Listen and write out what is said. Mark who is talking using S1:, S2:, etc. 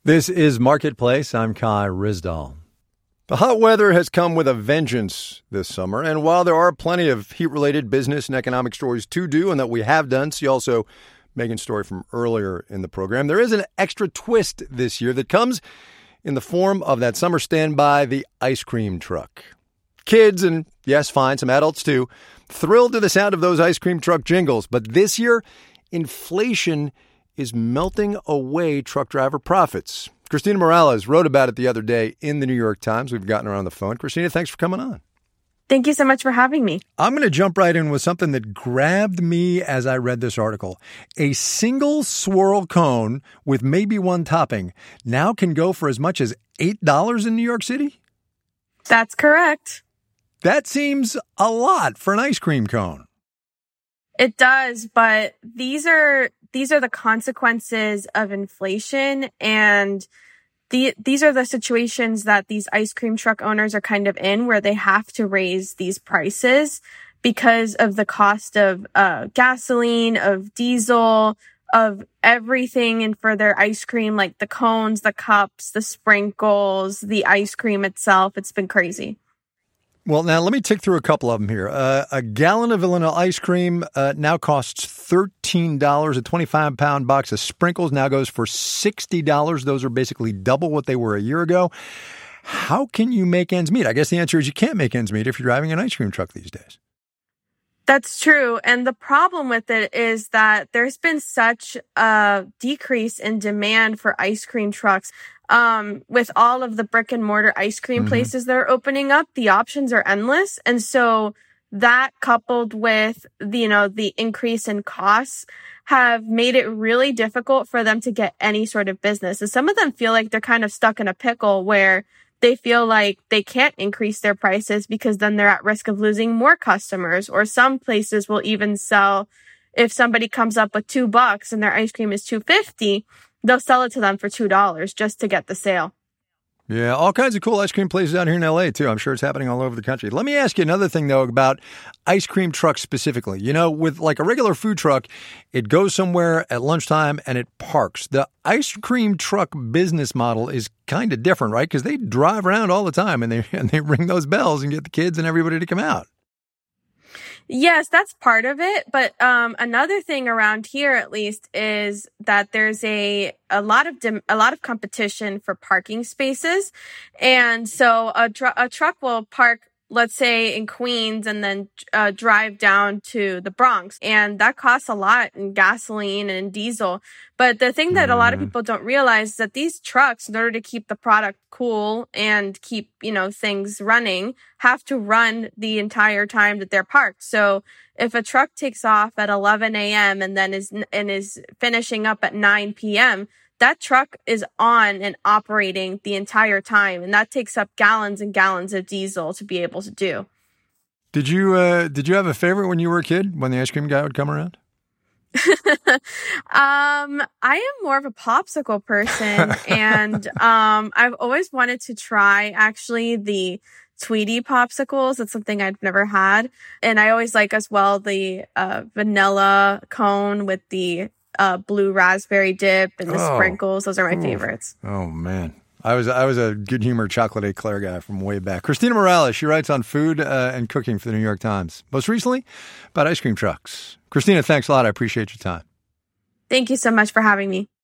S1: This is Marketplace. I'm Kai Ryssdal. The hot weather has come with a vengeance this summer, and while there are plenty of heat-related business and economic stories to do, and that we have done, see also Megan's story from earlier in the program, there is an extra twist this year that comes in the form of that summer standby, the ice cream truck. Kids, and yes, fine, some adults too, thrilled to the sound of those ice cream truck jingles. But this year, inflation is melting away truck driver profits. Christina Morales wrote about it the other day in the New York Times. We've gotten her on the phone. Christina, thanks for coming on.
S2: Thank you so much for having me.
S1: I'm going to jump right in with something that grabbed me as I read this article. A single swirl cone with maybe one topping now can go for as much as $8 in New York City?
S2: That's correct.
S1: That seems a lot for an ice cream cone.
S2: It does, but these are the consequences of inflation, and these are the situations that these ice cream truck owners are kind of in, where they have to raise these prices because of the cost of gasoline, of diesel, of everything, and for their ice cream, like the cones, the cups, the sprinkles, the ice cream itself. It's been crazy.
S1: Well, now let me tick through a couple of them here. A gallon of vanilla ice cream now costs $13. A 25-pound box of sprinkles now goes for $60. Those are basically double what they were a year ago. How can you make ends meet? I guess the answer is you can't make ends meet if you're driving an ice cream truck these days.
S2: That's true. And the problem with it is that there's been such a decrease in demand for ice cream trucks. With all of the brick and mortar ice cream places that are opening up, the options are endless. And so that, coupled with the increase in costs, have made it really difficult for them to get any sort of business. And some of them feel like they're kind of stuck in a pickle where they feel like they can't increase their prices because then they're at risk of losing more customers. Or some places will even sell, if somebody comes up with $2 and their ice cream is $2.50, they'll sell it to them for $2 just to get the sale.
S1: Yeah, all kinds of cool ice cream places out here in L.A., too. I'm sure it's happening all over the country. Let me ask you another thing, though, about ice cream trucks specifically. You know, with like a regular food truck, it goes somewhere at lunchtime and it parks. The ice cream truck business model is kind of different, right? Because they drive around all the time and they ring those bells and get the kids and everybody to come out.
S2: Yes, that's part of it. But another thing around here, at least, is that there's a lot of competition for parking spaces, and so a truck will park, let's say, in Queens and then drive down to the Bronx. And that costs a lot in gasoline and diesel. But the thing that a lot of people don't realize is that these trucks, in order to keep the product cool and keep, things running, have to run the entire time that they're parked. So if a truck takes off at 11 a.m. and then is finishing up at 9 p.m., that truck is on and operating the entire time, and that takes up gallons and gallons of diesel to be able to do.
S1: Did you have a favorite when you were a kid, when the ice cream guy would come around?
S2: I am more of a popsicle person, and I've always wanted to try actually the Tweety popsicles. That's something I've never had, and I always like as well the vanilla cone with the blue raspberry dip and the sprinkles. Those are my favorites.
S1: Oh man. I was a good humor chocolate eclair guy from way back. Christina Morales, she writes on food and cooking for the New York Times. Most recently, about ice cream trucks. Christina, thanks a lot. I appreciate your time.
S2: Thank you so much for having me.